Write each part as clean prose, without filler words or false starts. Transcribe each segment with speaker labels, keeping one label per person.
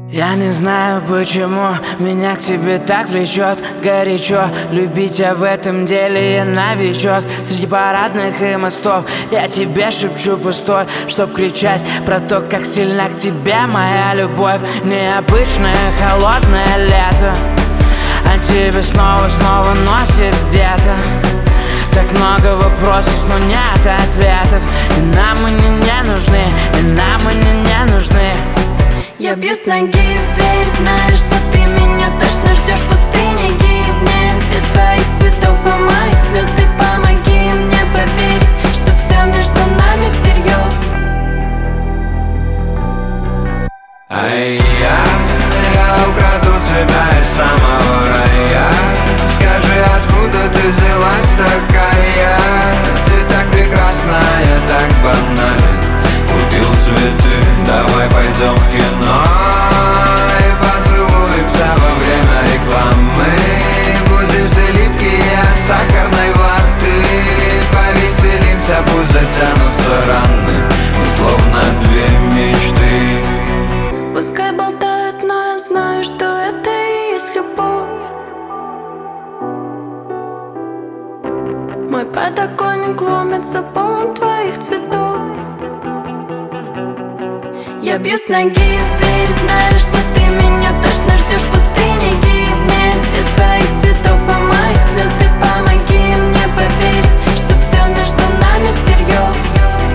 Speaker 1: Я не знаю, почему меня к тебе так влечет горячо. Любить тебя в этом деле я новичок. Среди парадных и мостов я тебе шепчу пустой, чтоб кричать про то, как сильна к тебе моя любовь. Необычное холодное лето, а тебе снова носит где-то. Так много вопросов, но нет ответов. И нам они не нужны, и нам они не нужны.
Speaker 2: Я бью с ноги в дверь, знаю, что ты меня точно ждешь в пустыне. Гибнет без твоих цветов и моих слез. Ты помоги мне поверить, что все между нами всерьез.
Speaker 3: Я украду тебя из самого рая. Скажи, откуда ты взялась такая? Ты так прекрасна, я так банален. Купил цветы, давай пойдем в кино и поцелуемся во время рекламы. Будем все липкие от сахарной ваты. Повеселимся, пусть затянутся раны. Мы словно две мечты.
Speaker 2: Пускай болтают, но я знаю, что это и есть любовь. Мой подоконник ломится, полон твоих цветов. Я бью с ноги в дверь, знаю, что ты меня точно ждешь в пустыне. Гибнет без твоих цветов и моих слез. Ты помоги мне поверить, что все между нами всерьез.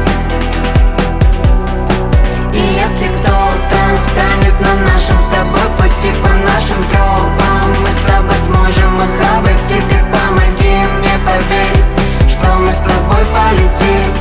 Speaker 2: И если кто-то станет на нашем с тобой пути, по нашим тропам, мы с тобой сможем их обойти. Ты помоги мне поверить, что мы с тобой полетим.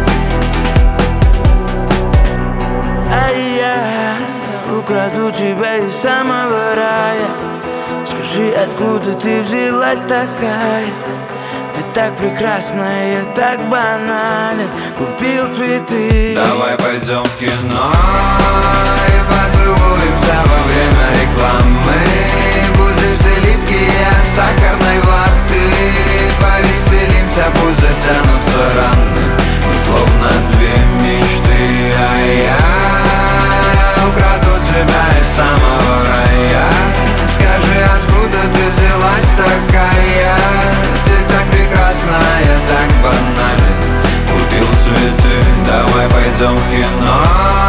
Speaker 1: Украду тебя из самого рая. Скажи, откуда ты взялась такая? Ты так прекрасна, я так банален. Купил цветы.
Speaker 3: Давай пойдем в кино и поцелуемся во время рекламы. Будем все липкие от сахарной ваты. Повеселимся, пусть затянутся раны. Мы словно две мечты. Я украду тебя из самого рая. Скажи, откуда ты взялась такая? Ты так прекрасна, я так банален. Купил цветы, давай пойдем в кино